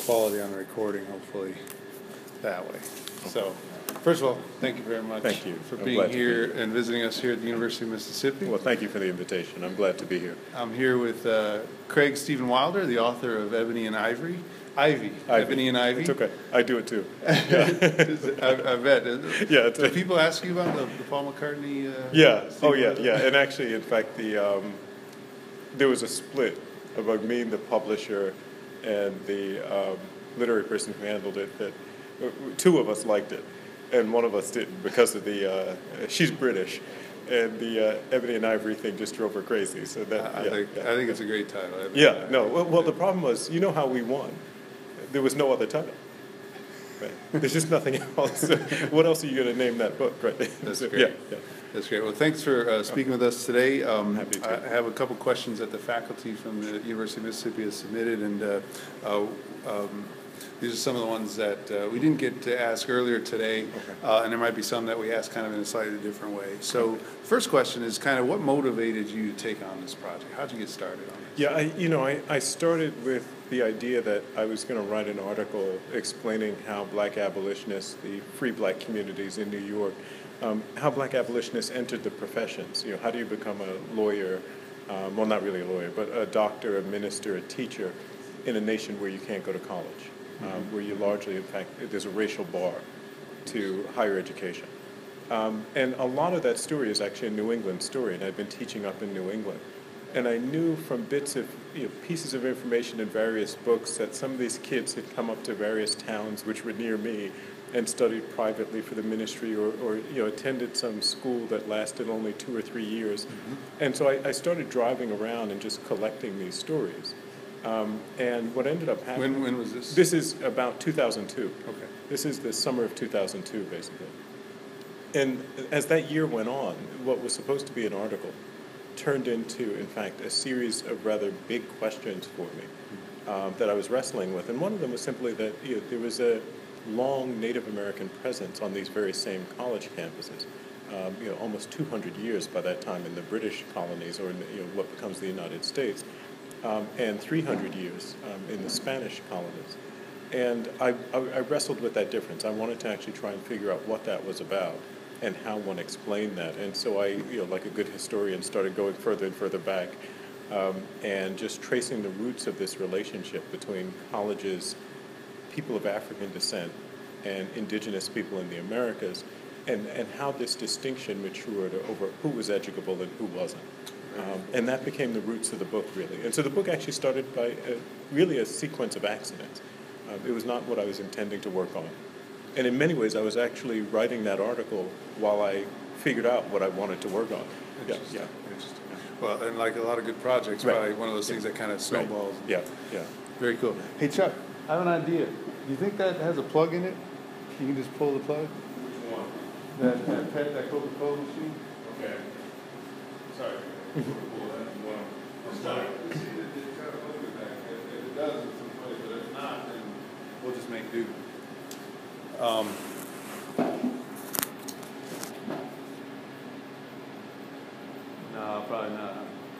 quality on the recording, hopefully, that way. So, first of all, thank you very much Thank you. for I'm being glad to here be here. and visiting us here at the University of Mississippi. Well, thank you for the invitation. I'm glad to be here. I'm here with Craig Stephen Wilder, the author of Ebony and Ivy. Ebony and Ivy. It's okay. I do it too. I bet. Yeah. Do people ask you about the Paul McCartney? Yeah. Oh, Stephen yeah. Wilder? Yeah. And actually, in fact, there was a split among me, the publisher, and the literary person who handled it. That two of us liked it, and one of us didn't because of the she's British, and the Ebony and Ivory thing just drove her crazy. So that I think it's a great title. Yeah. No. Well, the problem was, you know how we won. There was no other title. Right. There's just nothing else. What else are you going to name that book? Right. That's great. Yeah. That's great. Well, thanks for speaking with us today. Happy to. I have a couple questions that the faculty from the University of Mississippi has submitted, and these are some of the ones that we didn't get to ask earlier today, and there might be some that we asked kind of in a slightly different way. So, first question is kind of what motivated you to take on this project? How'd you get started on it? Yeah, I started with the idea that I was going to write an article explaining how black abolitionists, the free black communities in New York, how black abolitionists entered the professions. You know, how do you become a lawyer, well, not really a lawyer, but a doctor, a minister, a teacher in a nation where you can't go to college, where you largely, in fact, there's a racial bar to higher education. And a lot of that story is actually a New England story, and I've been teaching up in New England. And I knew from bits of pieces of information in various books that some of these kids had come up to various towns which were near me and studied privately for the ministry or attended some school that lasted only 2 or 3 years. And so I started driving around and just collecting these stories. And what ended up happening... When was this? This is about 2002. Okay. This is the summer of 2002, basically. And as that year went on, what was supposed to be an article turned into, in fact, a series of rather big questions for me that I was wrestling with. And one of them was simply that there was a long Native American presence on these very same college campuses. Almost 200 years by that time in the British colonies, or in what becomes the United States, and 300 years in the Spanish colonies. And I wrestled with that difference. I wanted to actually try and figure out what that was about and how one explained that. And so I, like a good historian, started going further and further back and just tracing the roots of this relationship between colleges, people of African descent, and indigenous people in the Americas, and how this distinction matured over who was educable and who wasn't. And that became the roots of the book, really. And so the book actually started by really a sequence of accidents. It was not what I was intending to work on. And in many ways, I was actually writing that article while I figured out what I wanted to work on. Interesting. Well, and like a lot of good projects, probably one of those things that kind of snowballs. Yeah. Very cool. Hey, Chuck, I have an idea. Do you think that has a plug in it? You can just pull the plug? Which one? That Coca-Cola machine? Okay. Sorry. I'm sorry. If it does, it's some place, but if not, then we'll just make do. No, probably not.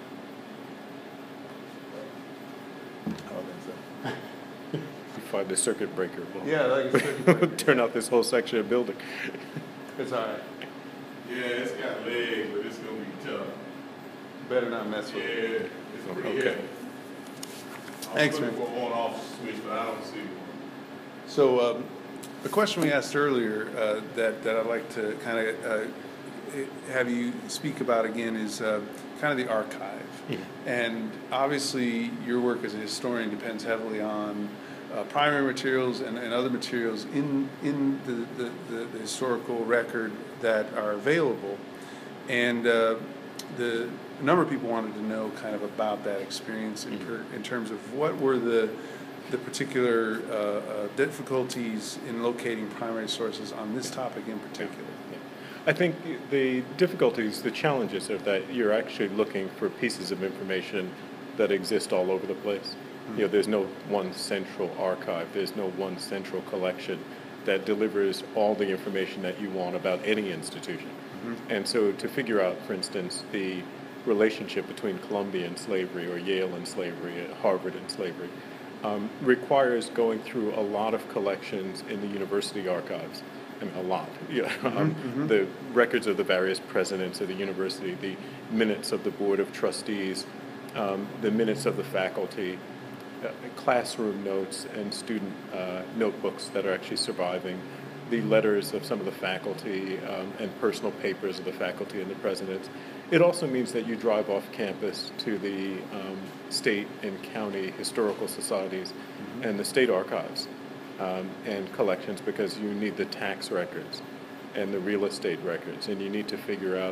I don't think so. You find the circuit breaker. Yeah, like a circuit breaker. Turn out this whole section of building. It's all right. Yeah, it's got legs, but it's going to be tough. Better not mess with it. Yeah, it's pretty Okay. heavy. Thanks, I'm man. looking for on-off switch, but I don't see one. So, the question we asked earlier that I'd like to kind of have you speak about again is kind of the archive. And obviously, your work as a historian depends heavily on primary materials and other materials in the historical record that are available. And a number of people wanted to know kind of about that experience in terms of what were the particular difficulties in locating primary sources on this topic in particular. I think the difficulties, the challenges are that you're actually looking for pieces of information that exist all over the place. There's no one central archive. There's no one central collection that delivers all the information that you want about any institution. And so to figure out, for instance, the relationship between Columbia and slavery or Yale and slavery, Harvard and slavery, requires going through a lot of collections in the university archives. I mean, a lot. Yeah. The records of the various presidents of the university, the minutes of the board of trustees, the minutes of the faculty, classroom notes and student notebooks that are actually surviving, the letters of some of the faculty and personal papers of the faculty and the presidents. It also means that you drive off campus to the state and county historical societies and the state archives and collections, because you need the tax records and the real estate records, and you need to figure out,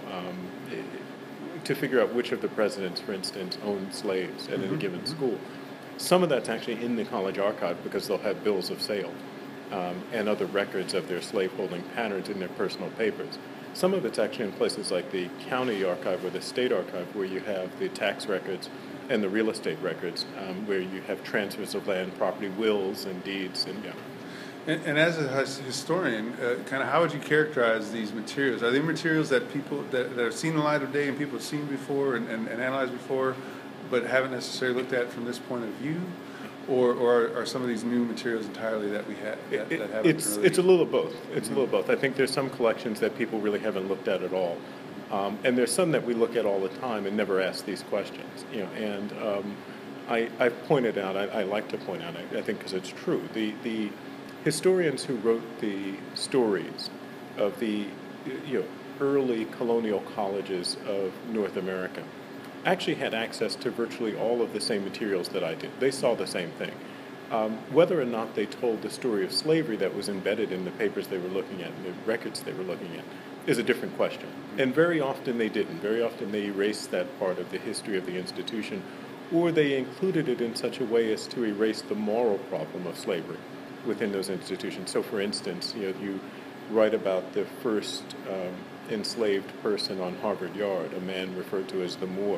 which of the presidents, for instance, owned slaves at any given school. Some of that's actually in the college archive because they'll have bills of sale and other records of their slaveholding patterns in their personal papers. Some of it's actually in places like the county archive or the state archive, where you have the tax records and the real estate records, where you have transfers of land, property, wills, and deeds, and And as a historian, kind of how would you characterize these materials? Are they materials that people that have seen the light of day and people have seen before and analyzed before, but haven't necessarily looked at from this point of view? Or are some of these new materials entirely that we have that haven't it's a little of both. It's a little of both. I think there's some collections that people really haven't looked at all, and there's some that we look at all the time and never ask these questions. And I've pointed out. I like to point out. I think because it's true. The historians who wrote the stories of the early colonial colleges of North America actually had access to virtually all of the same materials that I did. They saw the same thing. Whether or not they told the story of slavery that was embedded in the papers they were looking at and the records they were looking at is a different question. And very often they didn't. Very often they erased that part of the history of the institution, or they included it in such a way as to erase the moral problem of slavery within those institutions. So, for instance, you write about the first enslaved person on Harvard Yard, a man referred to as the Moor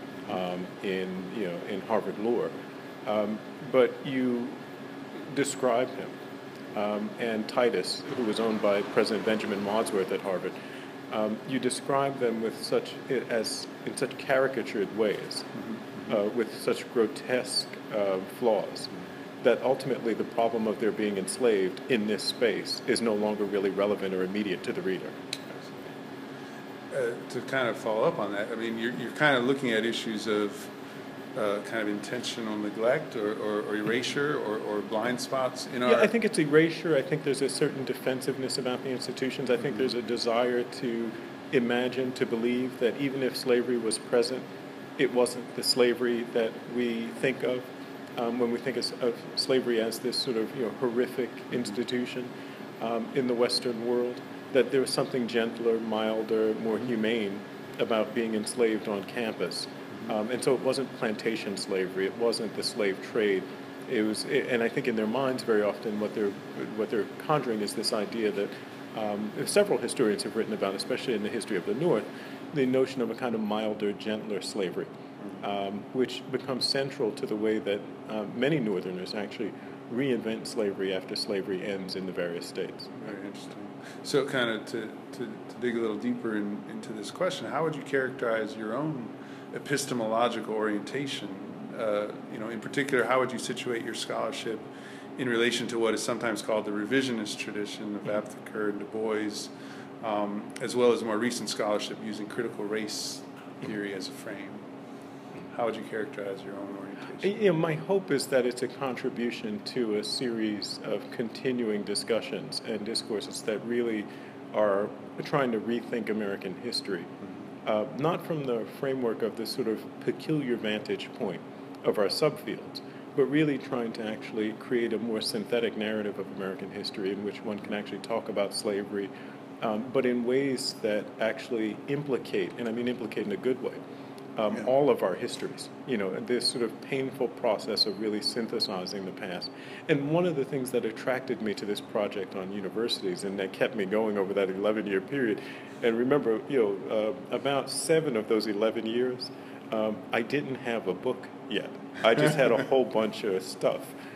in Harvard lore, but you describe him and Titus, who was owned by President Benjamin Wadsworth at Harvard. You describe them in such caricatured ways, with such grotesque flaws, that ultimately the problem of their being enslaved in this space is no longer really relevant or immediate to the reader. To kind of follow up on that, I mean, you're kind of looking at issues of kind of intentional neglect or erasure or blind spots in our... Yeah, I think it's erasure. I think there's a certain defensiveness about the institutions. I think there's a desire to imagine, to believe that even if slavery was present, it wasn't the slavery that we think of when we think of slavery as this sort of horrific institution in the Western world. That there was something gentler, milder, more humane about being enslaved on campus. And so it wasn't plantation slavery, it wasn't the slave trade. And I think in their minds very often what they're conjuring is this idea that several historians have written about, especially in the history of the North, the notion of a kind of milder, gentler slavery, which becomes central to the way that many Northerners actually reinvent slavery after slavery ends in the various states. Very interesting. So kind of to dig a little deeper into this question, how would you characterize your own epistemological orientation? In particular, how would you situate your scholarship in relation to what is sometimes called the revisionist tradition of Aptheker and Du Bois, as well as more recent scholarship using critical race theory as a frame? How would you characterize your own orientation? My hope is that it's a contribution to a series of continuing discussions and discourses that really are trying to rethink American history, not from the framework of this sort of peculiar vantage point of our subfields, but really trying to actually create a more synthetic narrative of American history in which one can actually talk about slavery, but in ways that actually implicate, and I mean implicate in a good way, all of our histories, this sort of painful process of really synthesizing the past. And one of the things that attracted me to this project on universities and that kept me going over that 11-year period, and remember, about 7 of those 11 years, I didn't have a book yet. I just had a whole bunch of stuff.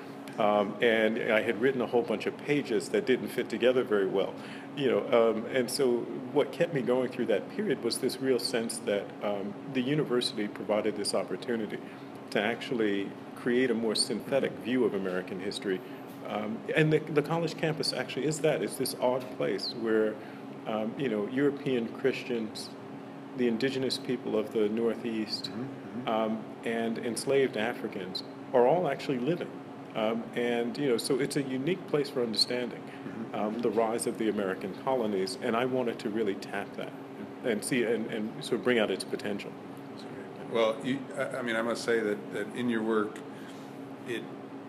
And I had written a whole bunch of pages that didn't fit together very well. And so what kept me going through that period was this real sense that the university provided this opportunity to actually create a more synthetic view of American history. And the college campus actually is that. It's this odd place where, European Christians, the indigenous people of the Northeast, and enslaved Africans are all actually living. So it's a unique place for understanding the rise of the American colonies, and I wanted to really tap that and see and sort of bring out its potential. Well, I must say that in your work, it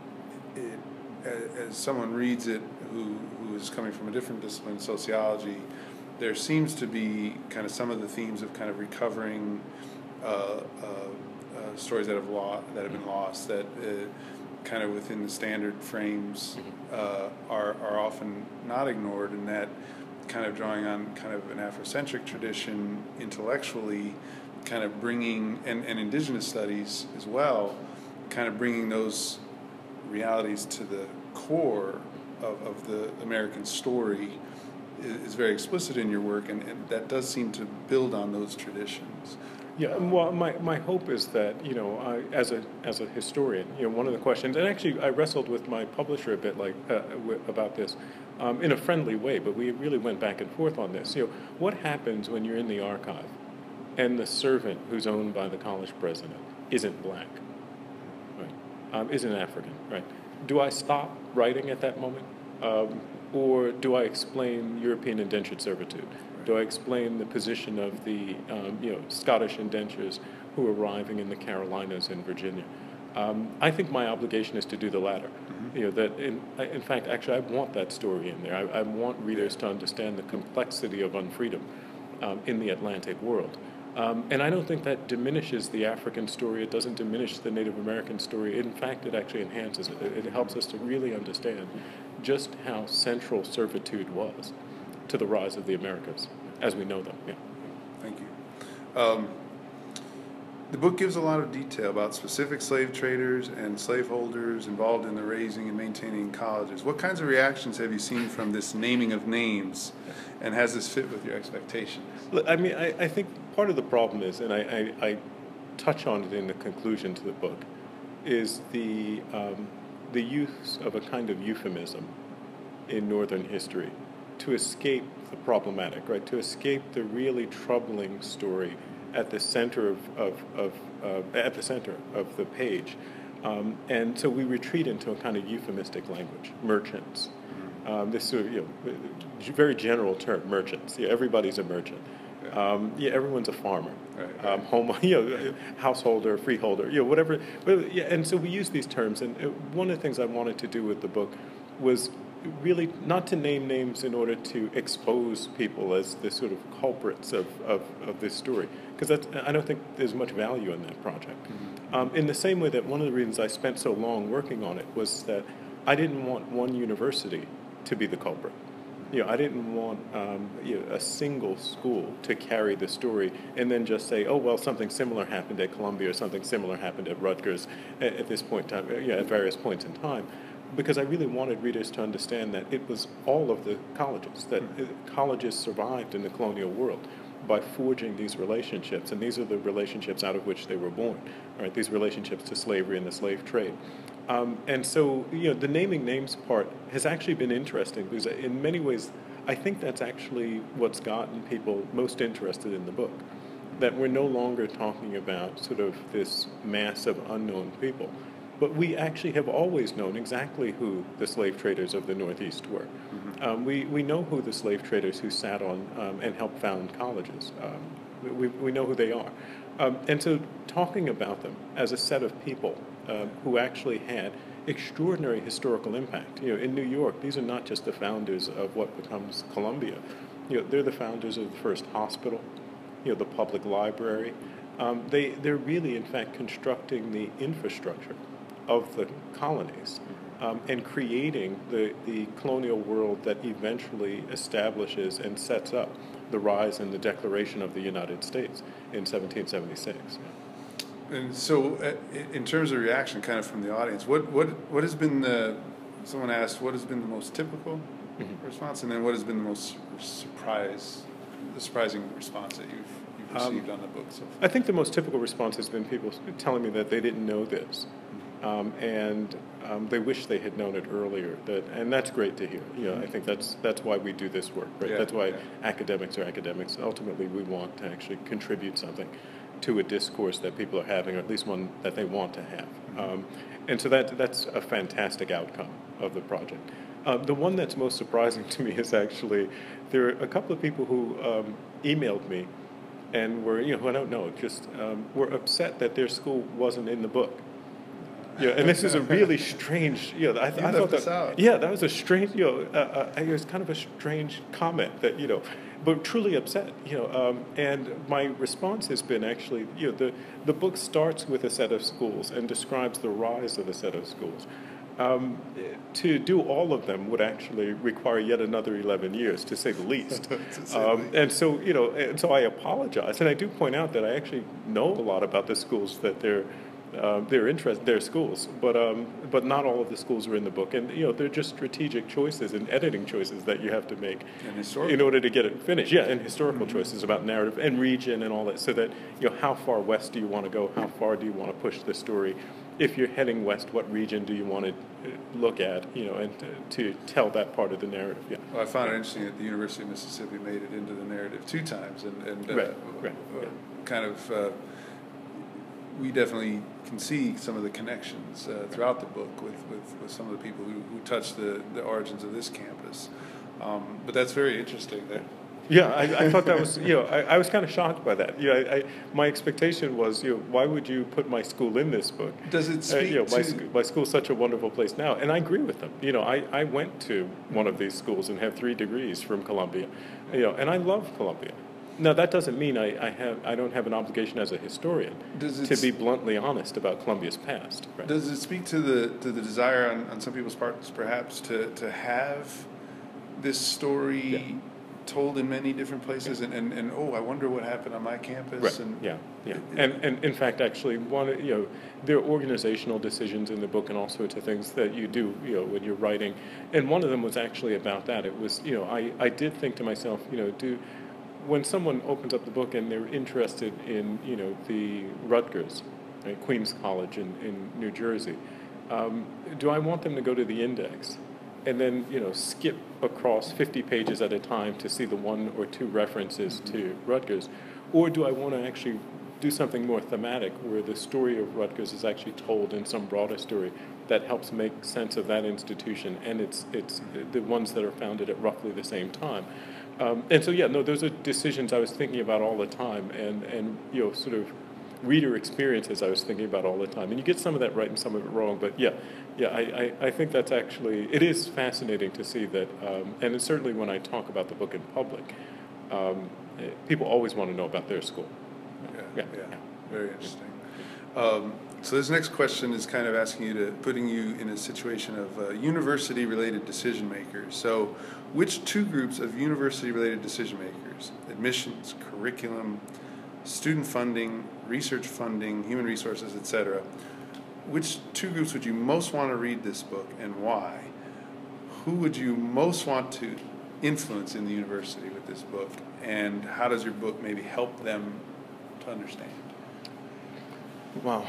as someone reads it who is coming from a different discipline, sociology, there seems to be kind of some of the themes of kind of recovering stories that have been lost, that kind of within the standard frames are often not ignored, and that kind of drawing on kind of an Afrocentric tradition intellectually, kind of bringing, and indigenous studies as well, kind of bringing those realities to the core of the American story is very explicit in your work, and that does seem to build on those traditions. Yeah, well, my hope is that, as a historian, one of the questions, and actually I wrestled with my publisher a bit about this in a friendly way, but we really went back and forth on this. What happens when you're in the archive and the servant who's owned by the college president isn't black, right? Isn't African, right? Do I stop writing at that moment? Or do I explain European indentured servitude? Do I explain the position of the Scottish indentures who are arriving in the Carolinas and Virginia? I think my obligation is to do the latter. That in fact, actually, I want that story in there. I want readers to understand the complexity of unfreedom in the Atlantic world. And I don't think that diminishes the African story. It doesn't diminish the Native American story. In fact, it actually enhances it. It helps us to really understand just how central servitude was to the rise of the Americas as we know them. Yeah. Thank you. The book gives a lot of detail about specific slave traders and slaveholders involved in the raising and maintaining colleges. What kinds of reactions have you seen from this naming of names, and has this fit with your expectations? Look, I think part of the problem is, and I touch on it in the conclusion to the book, is the use of a kind of euphemism in Northern history to escape the problematic, right? To escape the really troubling story at the center of the page, and so we retreat into a kind of euphemistic language. Merchants, this sort of very general term, merchants. Everybody's a merchant. Everyone's a farmer. Right. Home, householder, freeholder, whatever. And so we use these terms. And one of the things I wanted to do with the book was really not to name names in order to expose people as the sort of culprits of this story, because I don't think there's much value in that project. In the same way that one of the reasons I spent so long working on it was that I didn't want one university to be the culprit. I didn't want a single school to carry the story and then just say, oh, well, something similar happened at Columbia or something similar happened at Rutgers at this point in time, at various points in time. Because I really wanted readers to understand that it was all of the colleges, that colleges survived in the colonial world by forging these relationships, and these are the relationships out of which they were born, right? These relationships to slavery and the slave trade. And so, the naming names part has actually been interesting because in many ways, I think that's actually what's gotten people most interested in the book, that we're no longer talking about sort of this mass of unknown people. But we actually have always known exactly who the slave traders of the Northeast were. We know who the slave traders who sat on and helped found colleges. We know who they are. And so talking about them as a set of people who actually had extraordinary historical impact. In New York, these are not just the founders of what becomes Columbia. They're the founders of the first hospital, the public library. They're really, in fact, constructing the infrastructure of the colonies and creating the colonial world that eventually establishes and sets up the rise and the Declaration of the United States in 1776. And so, in terms of reaction, kind of from the audience, what has been someone asked, what has been the most typical response, and then what has been the most surprising response that you've received on the book so far? I think the most typical response has been people telling me that they didn't know this. and they wish they had known it earlier. And that's great to hear. I think that's why we do this work, right? Yeah, That's why yeah. academics are academics. Ultimately, we want to actually contribute something to a discourse that people are having, or at least one that they want to have. And so that's a fantastic outcome of the project. The one that's most surprising to me is actually there are a couple of people who emailed me and were, who I don't know, just were upset that their school wasn't in the book. And this is a really strange, I thought this that, out. that was a strange, it was kind of a strange comment that, but truly upset, and my response has been actually, the book starts with a set of schools and describes the rise of a set of schools. To do all of them would actually require yet another 11 years, to say the least. And so, and so I apologize, and I do point out that I actually know a lot about the schools that their schools, but not all of the schools are in the book, and they're just strategic choices and editing choices that you have to make in order to get it finished. Yeah, and historical choices about narrative and region and all that, so that how far west do you want to go? How far do you want to push the story? If you're heading west, what region do you want to look at? And to tell that part of the narrative. Yeah. Well, I found it interesting that the University of Mississippi made it into the narrative 2 times, and Right. kind of. We definitely can see some of the connections throughout the book with some of the people who touch the origins of this campus. But that's very interesting there. Yeah, I thought that was, I was kind of shocked by that. My expectation was, why would you put my school in this book? Does it speak to... My school's such a wonderful place now, and I agree with them. I went to one of these schools and have 3 degrees from Columbia, and I love Columbia. Now, that doesn't mean I don't have an obligation as a historian to be bluntly honest about Columbia's past. Right? Does it speak to the desire on some people's parts, perhaps, to have this story told in many different places, and I wonder what happened on my campus? Right. And in fact, actually, there are organizational decisions in the book and all sorts of things that you do, when you're writing, and one of them was actually about that. It was, I did think to myself, when someone opens up the book and they're interested in, the Rutgers, right, Queens College in New Jersey, do I want them to go to the index and then, skip across 50 pages at a time to see the 1 or 2 references to Rutgers? Or do I want to actually do something more thematic where the story of Rutgers is actually told in some broader story that helps make sense of that institution and it's the ones that are founded at roughly the same time? And so, those are decisions I was thinking about all the time, and sort of reader experiences I was thinking about all the time. And you get some of that right and some of it wrong, but I think that's actually, it is fascinating to see that, and it's certainly when I talk about the book in public, people always want to know about their school. Yeah. Very interesting. So this next question is kind of putting you in a situation of university-related decision makers. So which 2 groups of university-related decision makers, admissions, curriculum, student funding, research funding, human resources, etc., which 2 groups would you most want to read this book and why? Who would you most want to influence in the university with this book, and how does your book maybe help them to understand? Wow.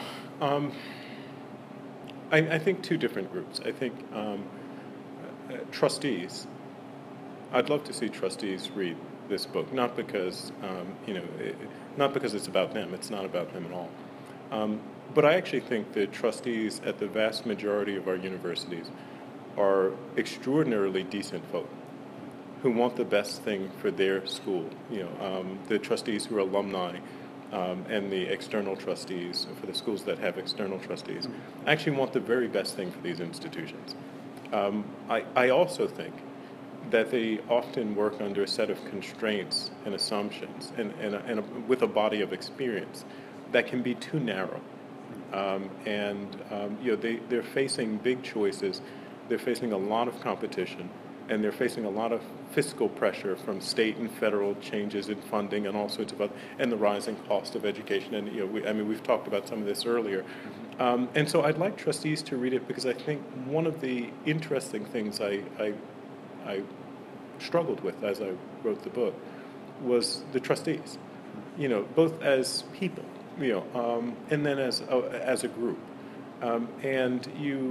I think 2 different groups. I think trustees. I'd love to see trustees read this book, not because not because it's about them. It's not about them at all. But I actually think that trustees at the vast majority of our universities are extraordinarily decent folk who want the best thing for their school. The trustees who are alumni. And the external trustees for the schools that have external trustees actually want the very best thing for these institutions. I also think that they often work under a set of constraints and assumptions and with a body of experience that can be too narrow. They're facing big choices. They're facing a lot of competition, and they're facing a lot of fiscal pressure from state and federal changes in funding and all sorts of other, and the rising cost of education. And we've talked about some of this earlier. And so I'd like trustees to read it because I think one of the interesting things I struggled with as I wrote the book was the trustees. Both as people, and then as a group. And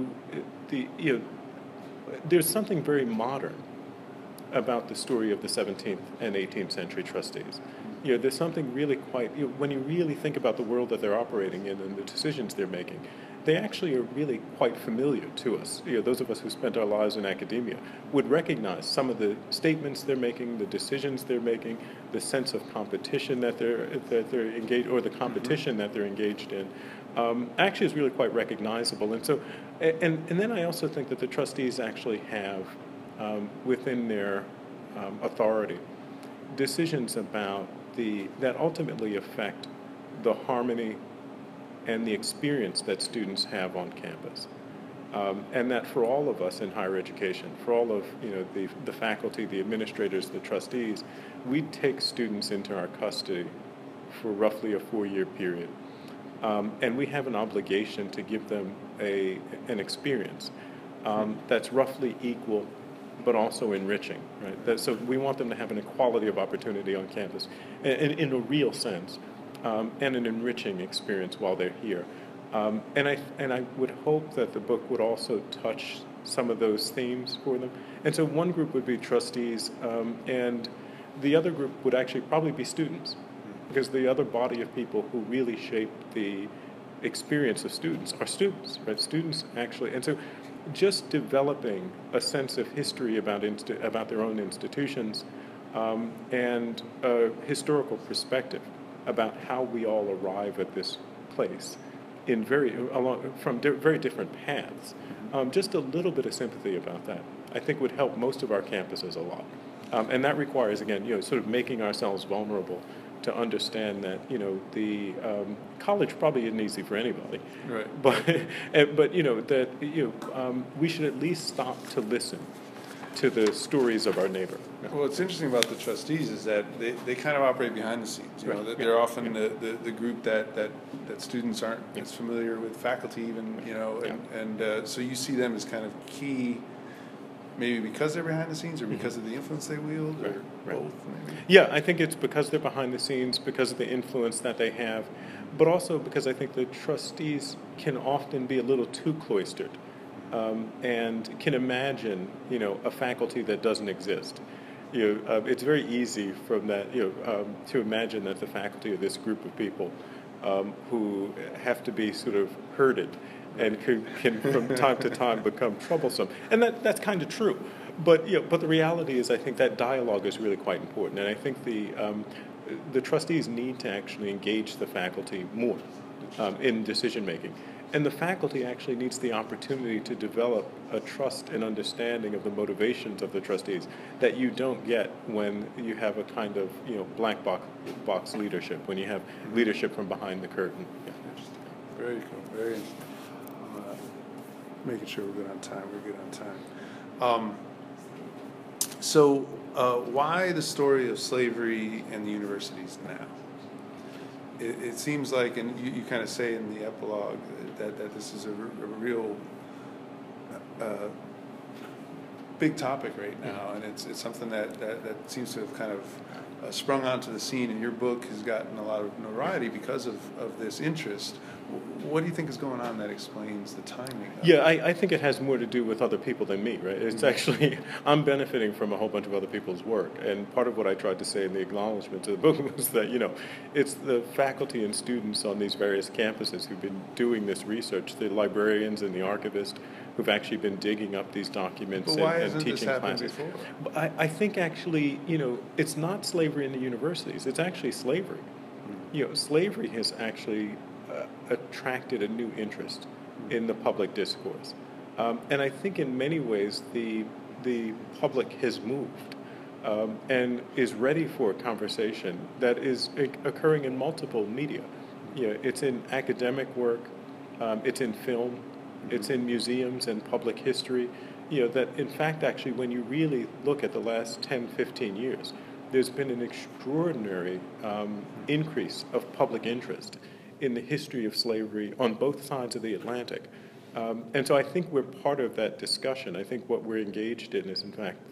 there's something very modern about the story of the 17th and 18th century trustees. There's something really quite, when you really think about the world that they're operating in and the decisions they're making, they actually are really quite familiar to us. Those of us who spent our lives in academia would recognize some of the statements they're making, the decisions they're making, the sense of competition that they're engaged, or the competition that they're engaged in. Actually is really quite recognizable. And so, and then I also think that the trustees actually have within their authority decisions about that ultimately affect the harmony and the experience that students have on campus. And that for all of us in higher education, for all of the faculty, the administrators, the trustees, we take students into our custody for roughly a 4-year period. And we have an obligation to give them an experience that's roughly equal but also enriching, right? So we want them to have an equality of opportunity on campus in a real sense, and an enriching experience while they're here. And I would hope that the book would also touch some of those themes for them. And so one group would be trustees, and the other group would actually probably be students, because the other body of people who really shape the experience of students are students, right? Students actually, and so just developing a sense of history about their own institutions, and a historical perspective about how we all arrive at this place in very different paths. Just a little bit of sympathy about that, I think, would help most of our campuses a lot. And that requires, again, sort of making ourselves vulnerable to understand that, the college probably isn't easy for anybody. Right. But that we should at least stop to listen to the stories of our neighbor. Well, what's interesting about the trustees is that they kind of operate behind the scenes. They're often the group that students aren't as familiar with, faculty even, and so you see them as kind of key, maybe because they're behind the scenes, or because of the influence they wield, or both, maybe? Yeah, I think it's because they're behind the scenes, because of the influence that they have, but also because I think the trustees can often be a little too cloistered, and can imagine, a faculty that doesn't exist. It's very easy from that, to imagine that the faculty are this group of people who have to be sort of herded and can from time to time become troublesome. And that's kind of true. But the reality is, I think that dialogue is really quite important. And I think the trustees need to actually engage the faculty more in decision making. And the faculty actually needs the opportunity to develop a trust and understanding of the motivations of the trustees that you don't get when you have a kind of black box leadership, when you have leadership from behind the curtain. Yeah. Very cool. Very interesting. Making sure we're good on time. We're good on time. So why the story of slavery and the universities now? It seems like, and you kind of say in the epilogue that this is a real big topic right now, and it's something that seems to have kind of sprung onto the scene, and your book has gotten a lot of notoriety because of this interest. What do you think is going on that explains the timing? Yeah, I think it has more to do with other people than me, right? It's actually, I'm benefiting from a whole bunch of other people's work, and part of what I tried to say in the acknowledgement to the book was that, it's the faculty and students on these various campuses who've been doing this research, the librarians and the archivists who've actually been digging up these documents and teaching classes. But I think actually, it's not slavery in the universities, it's actually slavery. Slavery has actually attracted a new interest in the public discourse. And I think in many ways the public has moved and is ready for a conversation that is occurring in multiple media. It's in academic work, it's in film, it's in museums and public history. That in fact actually when you really look at the last 10, 15 years, there's been an extraordinary increase of public interest in the history of slavery on both sides of the Atlantic. And so I think we're part of that discussion. I think what we're engaged in is, in fact, the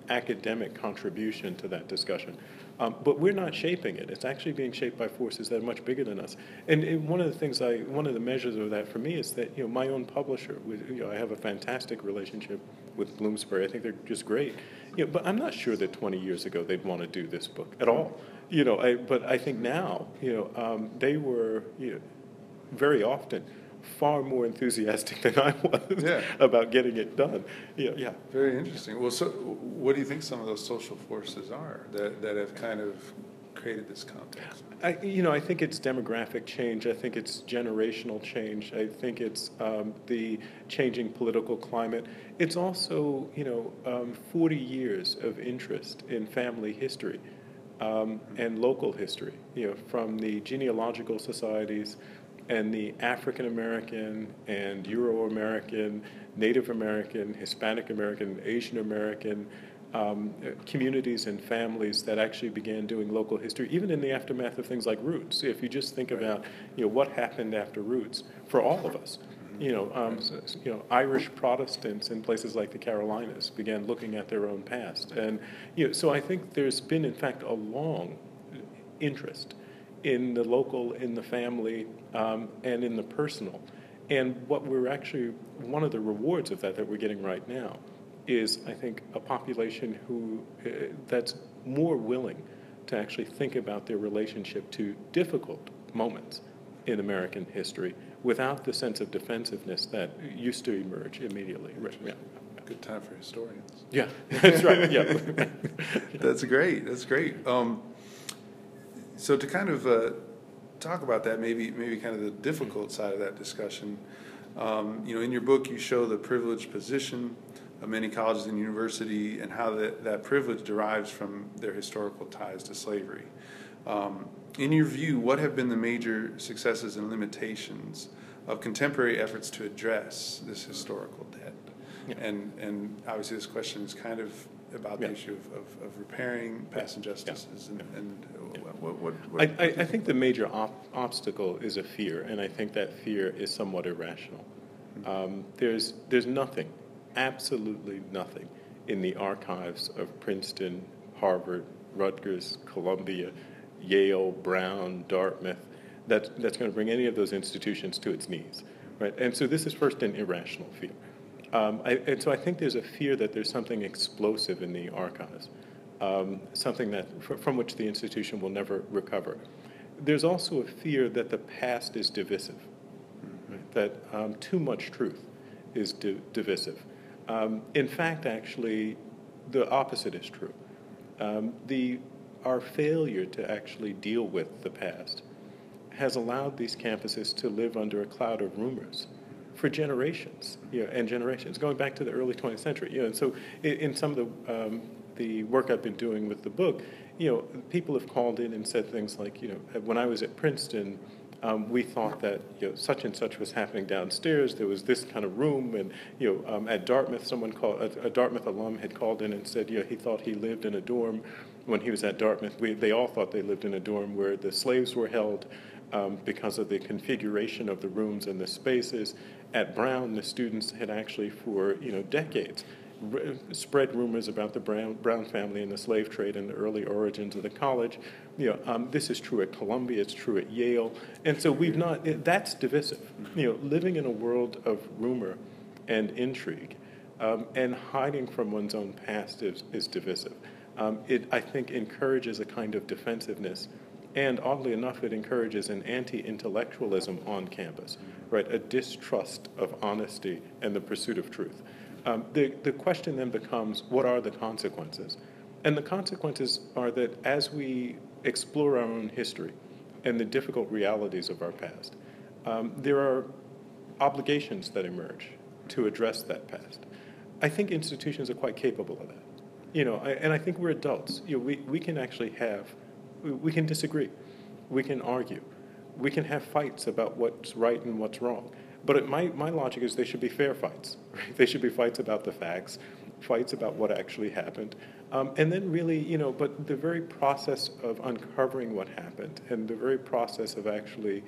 academic contribution to that discussion. But we're not shaping it. It's actually being shaped by forces that are much bigger than us. And one of the things one of the measures of that for me is that, my own publisher, I have a fantastic relationship with Bloomsbury. I think they're just great. But I'm not sure that 20 years ago they'd want to do this book at all. But I think now, they were, very often far more enthusiastic than I was about getting it done. Yeah. Very interesting. Well, so what do you think some of those social forces are that have kind of created this context? I think it's demographic change. I think it's generational change. I think it's the changing political climate. It's also, 40 years of interest in family history and local history, from the genealogical societies and the African American and Euro American, Native American, Hispanic American, Asian American communities and families that actually began doing local history, even in the aftermath of things like Roots. If you just think about, what happened after Roots for all of us, Irish Protestants in places like the Carolinas began looking at their own past, and so I think there's been, in fact, a long interest in the local, in the family, and in the personal. And what we're actually, one of the rewards of that we're getting right now is, I think, a population that's more willing to actually think about their relationship to difficult moments in American history without the sense of defensiveness that used to emerge immediately. Yeah. Good time for historians. Yeah, that's right. Yeah. That's great. That's great. So to kind of talk about that, maybe kind of the difficult side of that discussion, in your book you show the privileged position of many colleges and university and how that privilege derives from their historical ties to slavery. In your view, what have been the major successes and limitations of contemporary efforts to address this historical debt? Yeah. And obviously this question is kind of about the issue of repairing past injustices and what I think the major obstacle is a fear, and I think that fear is somewhat irrational. There's nothing, absolutely nothing, in the archives of Princeton, Harvard, Rutgers, Columbia, Yale, Brown, Dartmouth, that's going to bring any of those institutions to its knees, right? And so this is first an irrational fear. And so I think there's a fear that there's something explosive in the archives, something that from which the institution will never recover. There's also a fear that the past is divisive, right? That too much truth is divisive. In fact, actually, the opposite is true. Our failure to actually deal with the past has allowed these campuses to live under a cloud of rumors for generations, and generations, going back to the early 20th century. And so in some of the work I've been doing with the book, people have called in and said things like, when I was at Princeton, we thought that such and such was happening downstairs. There was this kind of room, and at Dartmouth, a Dartmouth alum had called in and said, he thought he lived in a dorm when he was at Dartmouth. They all thought they lived in a dorm where the slaves were held because of the configuration of the rooms and the spaces. At Brown, the students had actually for decades spread rumors about the Brown family and the slave trade and the early origins of the college. This is true at Columbia, it's true at Yale, and so that's divisive. Living in a world of rumor and intrigue and hiding from one's own past is divisive. It, I think, encourages a kind of defensiveness, and oddly enough, it encourages an anti-intellectualism on campus, right? A distrust of honesty and the pursuit of truth. The question then becomes, what are the consequences? And the consequences are that as we explore our own history and the difficult realities of our past, there are obligations that emerge to address that past. I think institutions are quite capable of that. And I think we're adults. We can actually we can disagree, we can argue, we can have fights about what's right and what's wrong. But my logic is they should be fair fights. Right? They should be fights about the facts, fights about what actually happened. And then really, but the very process of uncovering what happened and the very process of actually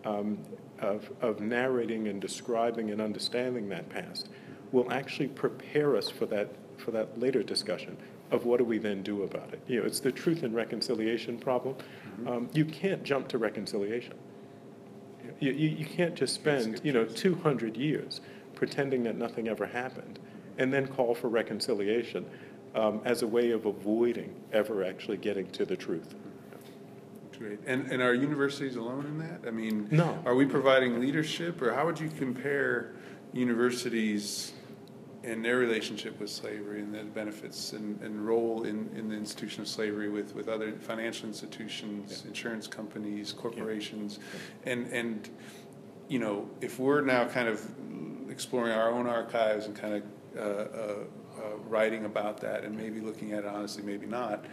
of narrating and describing and understanding that past will actually prepare us for that later discussion of what do we then do about it. It's the truth and reconciliation problem. You can't jump to reconciliation. You can't just spend 200 years pretending that nothing ever happened and then call for reconciliation as a way of avoiding ever actually getting to the truth. Great. And are universities alone in that? I mean, no. Are we providing leadership, or how would you compare universities and their relationship with slavery and the benefits and role in the institution of slavery with other financial institutions, insurance companies, corporations, and if we're now kind of exploring our own archives and kind of writing about that and maybe looking at it honestly, maybe not.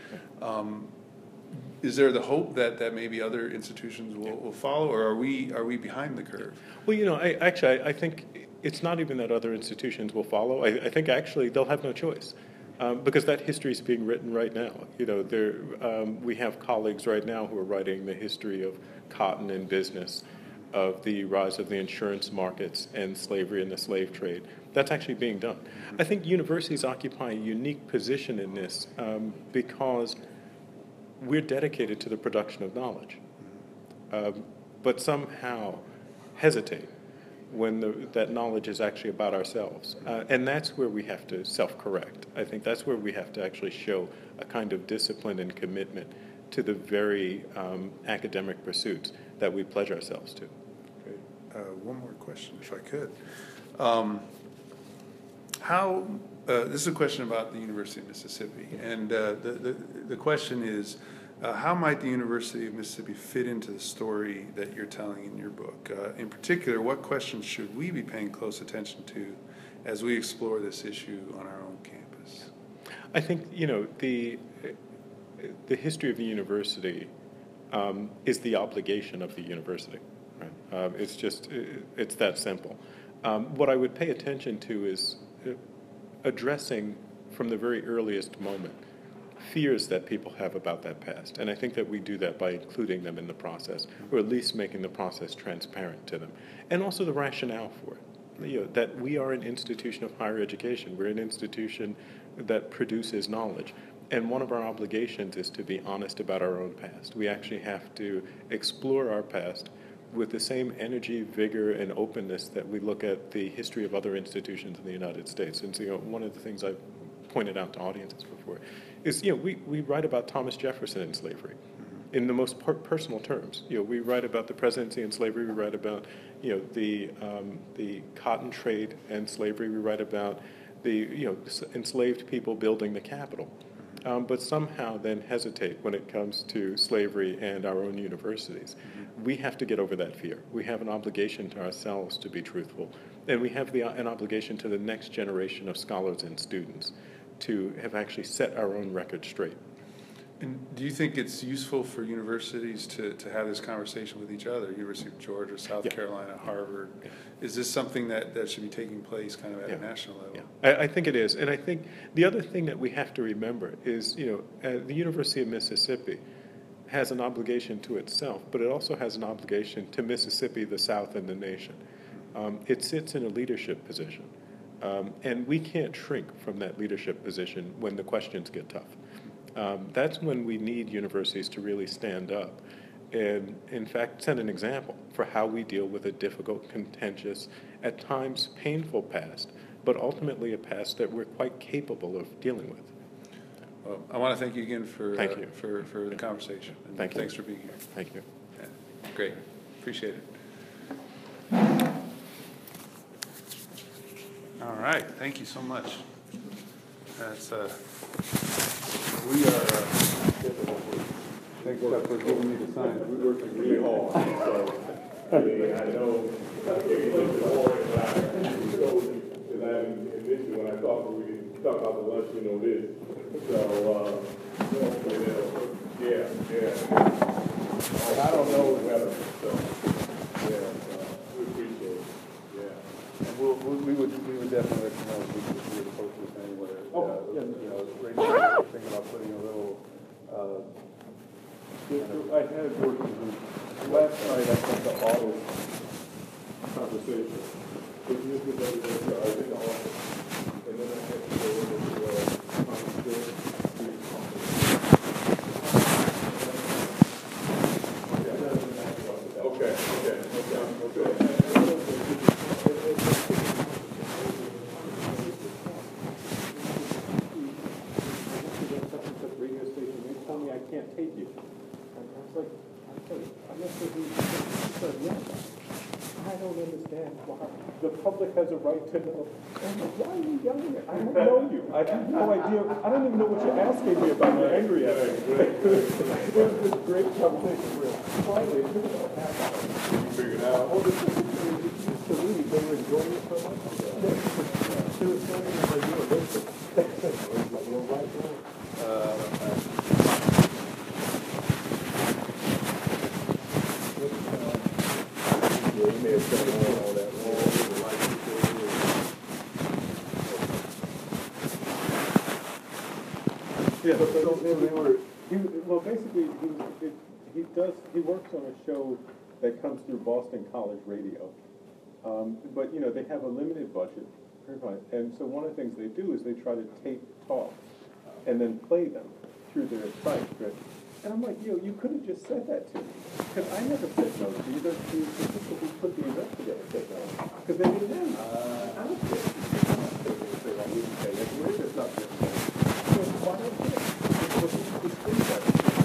Is there the hope that maybe other institutions will follow, or are we behind the curve? Well, I think it's not even that other institutions will follow. I think actually they'll have no choice because that history is being written right now. We have colleagues right now who are writing the history of cotton and business, of the rise of the insurance markets and slavery and the slave trade. That's actually being done. I think universities occupy a unique position in this because we're dedicated to the production of knowledge, but somehow hesitate when that knowledge is actually about ourselves. And that's where we have to self-correct. I think that's where we have to actually show a kind of discipline and commitment to the very academic pursuits that we pledge ourselves to. Great. One more question, if I could. This is a question about the University of Mississippi, and the question is, how might the University of Mississippi fit into the story that you're telling in your book? In particular, what questions should we be paying close attention to as we explore this issue on our own campus? I think, the history of the university is the obligation of the university. Right? It's that simple. What I would pay attention to is addressing from the very earliest moment fears that people have about that past. And I think that we do that by including them in the process, or at least making the process transparent to them. And also the rationale for it. That we are an institution of higher education. We're an institution that produces knowledge. And one of our obligations is to be honest about our own past. We actually have to explore our past with the same energy, vigor, and openness that we look at the history of other institutions in the United States. And so, one of the things I've pointed out to audiences before is, we write about Thomas Jefferson and slavery in the most personal terms. We write about the presidency and slavery. We write about, the cotton trade and slavery. We write about the, enslaved people building the Capitol. But somehow then hesitate when it comes to slavery and our own universities. We have to get over that fear. We have an obligation to ourselves to be truthful, and we have an obligation to the next generation of scholars and students to have actually set our own record straight. And do you think it's useful for universities to have this conversation with each other, University of Georgia, South Carolina, Harvard? Is this something that should be taking place kind of at a national level? I think it is. And I think the other thing that we have to remember is, the University of Mississippi has an obligation to itself, but it also has an obligation to Mississippi, the South, and the nation. It sits in a leadership position. And we can't shrink from that leadership position when the questions get tough. That's when we need universities to really stand up and, in fact, set an example for how we deal with a difficult, contentious, at times painful past, but ultimately a past that we're quite capable of dealing with. Well, I want to thank you again for the conversation. And thank you. Thanks for being here. Thank you. Yeah, great. Appreciate it. All right. Thank you so much. That's we are. Thanks for giving me the sign. We're working really hard. So, I know it's hard, but I initially when I thought we could talk about the lunch, this. So, I don't know better. So, we appreciate it. Yeah. And we would definitely let you know if we would post this anywhere. Right now we're thinking about putting a little. I had working group last night. I sent the audit conversation. This was I think the office, and then I had to go over to hate you. And I was like, I'm not sure who he said, yes. I don't understand why. The public has a right to know. I'm like, why are you yelling at me? I don't know you. I have no idea. I don't even know what you're asking me about. You're angry at me. It was this great conversation where finally, it took about half hour. You figured out. Well, the second thing is to leave. They were enjoying it so much. They were standing there like you were racing. Well, right now. Yeah, he may have done all that wrong with the light people. Yeah, so they were. Well, basically, he works on a show that comes through Boston College Radio, but they have a limited budget, and so one of the things they do is they try to tape talks and then play them through their site. Right? And I'm like, you could have just said that to me. Because I never said no to you. The people who put the event together said no. Because they didn't know. I don't care. I'm not saying anything I wouldn't say. It's just not this way. So why don't you? It's things like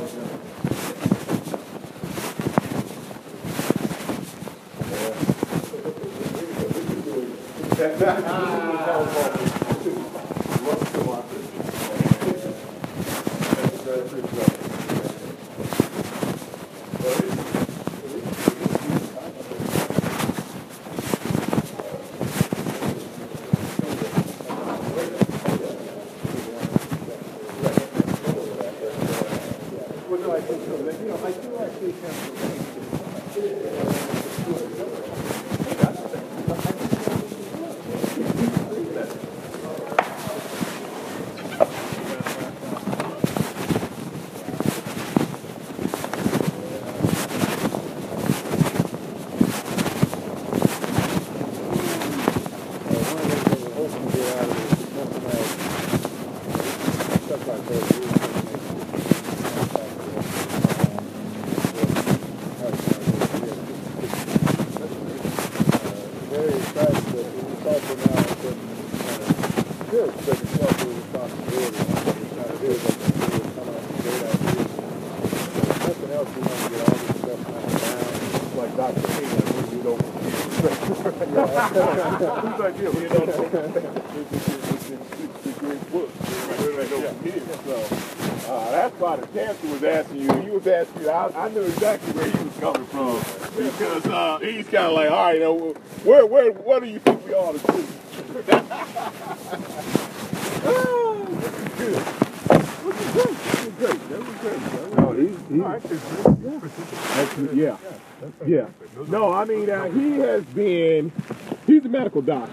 that's why the chancellor was asking you. He was asking you. I knew exactly where he was coming from because he's kind of like, all right, what do you think we ought to do? Good. That was great. Yeah. No, I mean, he's a medical doctor.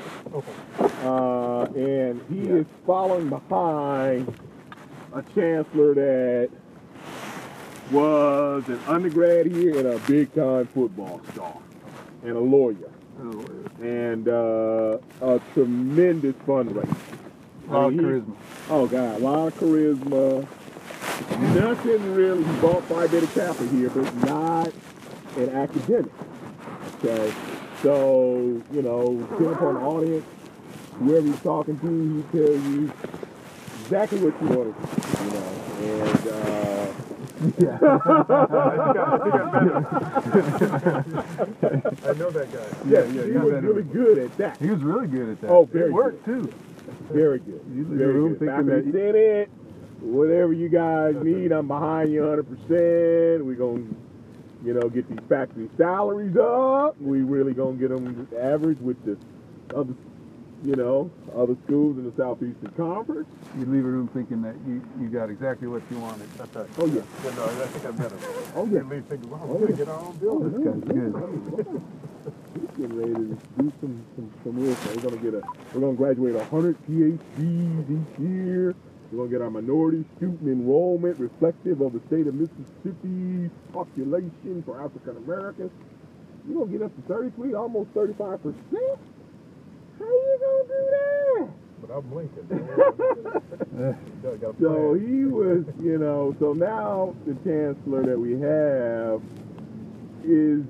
And he is following behind a chancellor that was an undergrad here and a big-time football star and a lawyer. And a tremendous fundraiser. A lot of charisma. Oh, God, a lot of charisma. Nothing really. He bought Phi Beta Kappa here, but not an academic. Okay? So, depending upon the audience, whoever you're talking to, he tells you exactly what you want to do, and I know that guy. Yeah, he was really good at that. He was really good at that. Oh, very it worked good. too. Very good. You leave the room thinking that Senate, whatever you guys need, I'm behind you 100%. We're gonna, get these faculty salaries up. We really gonna get them average with the other, other schools in the Southeastern Conference. You leave a room thinking that you got exactly what you wanted. That's right. Oh, yeah. No, I think I've met him. Oh, yeah. You leave thinking, wow, we're going to get our own building. This guy's good. He's getting ready to do some real things. We're gonna graduate 100 PhDs each year. We're gonna get our minority student enrollment reflective of the state of Mississippi's population for African Americans. You're gonna get up to 33, almost 35%. How you gonna do that? But I'm Lincoln. So he was, so now the chancellor that we have is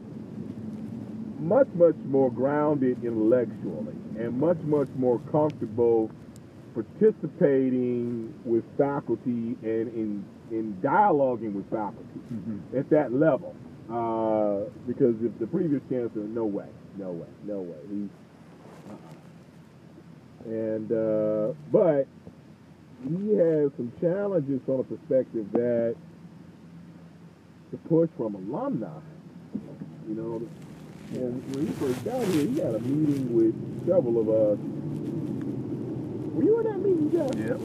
much, much more grounded intellectually and much, much more comfortable participating with faculty and in dialoguing with faculty at that level. Because if the previous chancellor, no way. He, but he has some challenges from a perspective that the push from alumni, you know, and when he first got here, he had a meeting with several of us. Were you in that meeting, Jeff? Yep.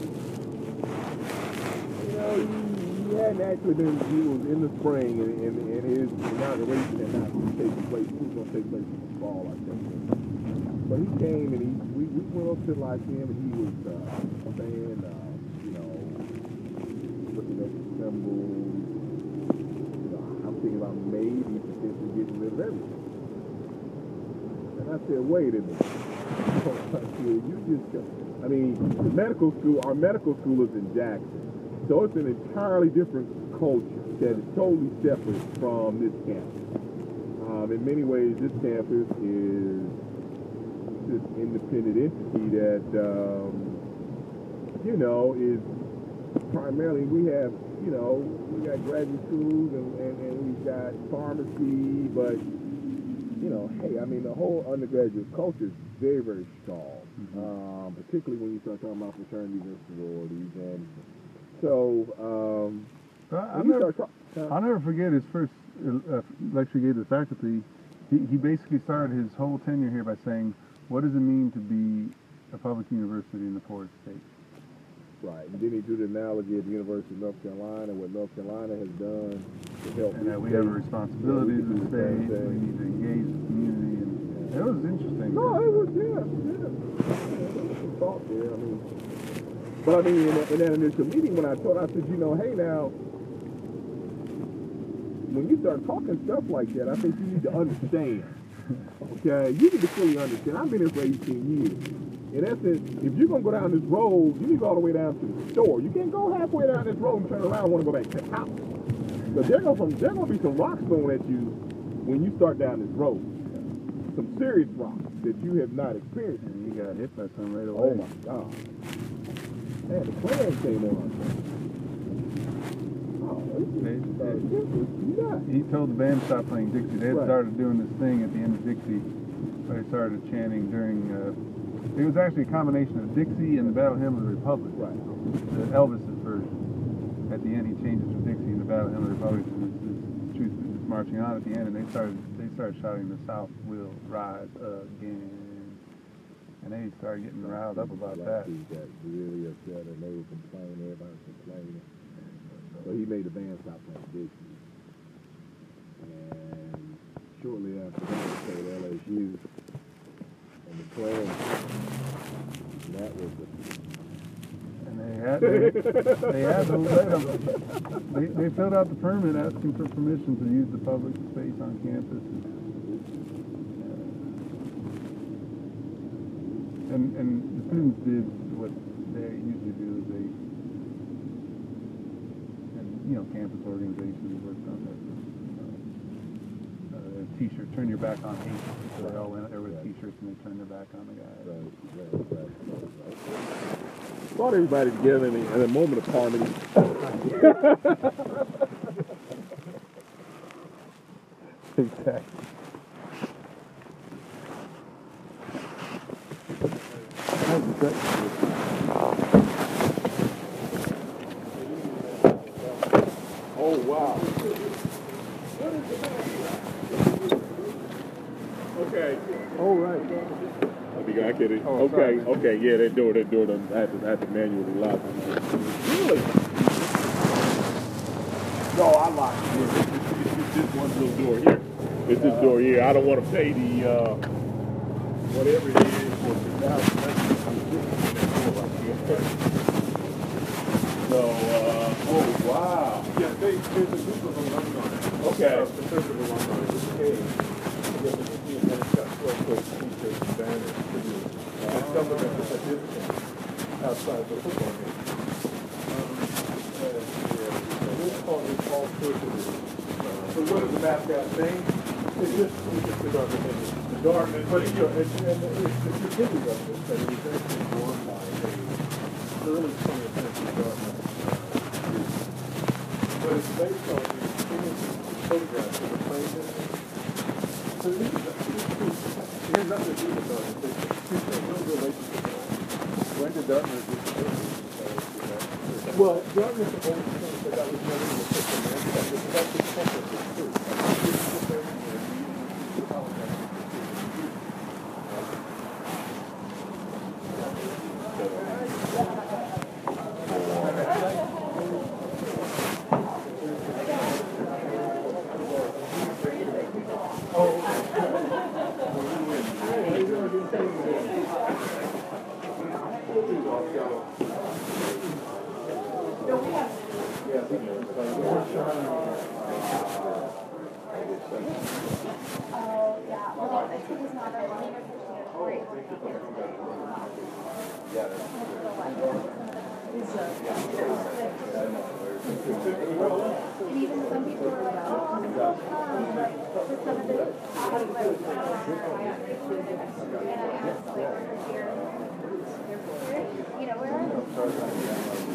You know, he hadn't actually been, he was in the spring, and his inauguration had not taken place. It was going to take place in the fall, I think. But he came, and we went up to like him, and he was saying, you know, looking at the symbols. You know, I'm thinking about maybe potentially getting rid of everything. And I said, wait a minute. I said, you just, I mean, the medical school, our medical school is in Jackson. So it's an entirely different culture that is totally separate from this campus. In many ways, this campus is this independent entity that, you know, is primarily, we have, you know, we got graduate schools and we've got pharmacy, but, you know, hey, I mean, the whole undergraduate culture is very, very strong, particularly when you start talking about fraternities and sororities. And so, I'll never forget his first lecture he gave to the faculty. He basically started his whole tenure here by saying, what does it mean to be a public university in the poorest state? Right, and then he drew the analogy at the University of North Carolina, what North Carolina has done to help. And that we have a responsibility to the state, we need to engage the community, and it was interesting. No, it was, yeah. There was some thought there, I mean. But I mean, in that initial meeting, when I told, I said, you know, hey now, when you start talking stuff like that, I think you need to understand. Okay, you need to fully understand. I've been here for 18 years. In essence, if you're going to go down this road, you need to go all the way down to the store. You can't go halfway down this road and turn around and want to go back to the house. Because there's going to be some rocks thrown at you when you start down this road. Some serious rocks that you have not experienced. And you got hit by some right away. Oh my God. Man, the Klan came on. He told the band to stop playing Dixie. They had started doing this thing at the end of Dixie where they started chanting during, it was actually a combination of Dixie and the Battle Hymn of the Republic. Right. The Elvis's version. At the end he changes from Dixie and the Battle Hymn of the Republic to this truth is marching on at the end, and they started shouting, the South will rise again. And they started getting riled up about that. He got really upset and they were complaining, everybody was complaining. So he made the band stop playing Dixie. And shortly after that, they played LSU. And the Klan, that was the... And they had to let them. They filled out the permit asking for permission to use the public space on campus. And the students did what they usually do, is they, and you know, campus organizations worked on that. T-shirt, turn your back on hate. So they all went there with T-shirts and they turned their back on the guy. Right. Brought everybody together in a moment of harmony. Exactly. Oh, wow. Okay. All right. I get it. Oh, okay, sorry. okay, yeah, they're doing them. I had to manually lock them. Really? No, I locked it. It's this one little door here. It's this door here. I don't want to pay the, whatever it is for the So, oh, wow. Yeah, there's a group of alumni. Okay. A conservative alumni who came. And then got 12 t-shirts and banners produced. And some of them participants outside the football game. This called it All Churches. So what is the mascot name? It's just the Dartmouth Indians. The Dartmouth, but it's the certificate of this that it was actually born by a early 20th century Dartmouth. But it's based on these famous photographs of the train business. So these are it has nothing to do with Dartmouth. There's no relationship at all. When did Dartmouth get the well, Dartmouth always thinks that was never even a system manufactured, but that's the technical truth.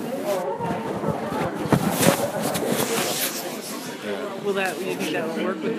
Will that, you think that will work with